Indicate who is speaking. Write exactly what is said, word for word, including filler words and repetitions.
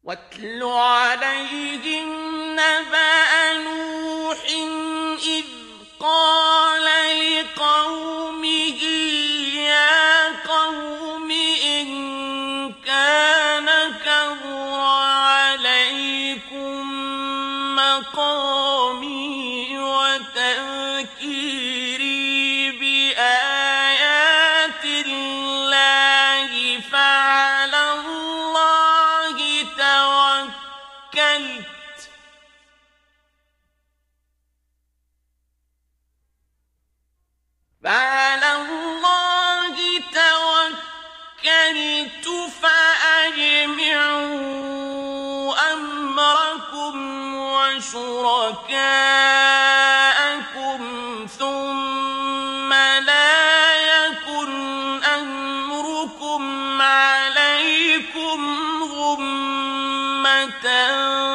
Speaker 1: واتل عليهم نبأ نوح إذ قال لقومه يا قوم إن كان كبر عليكم مقامي وتذكيري بآيات الله فعلى الله توكلت فعلى الله توكلت فأجمعوا أمركم وشركاءكم ثم لا يكن أمركم عليكم غمة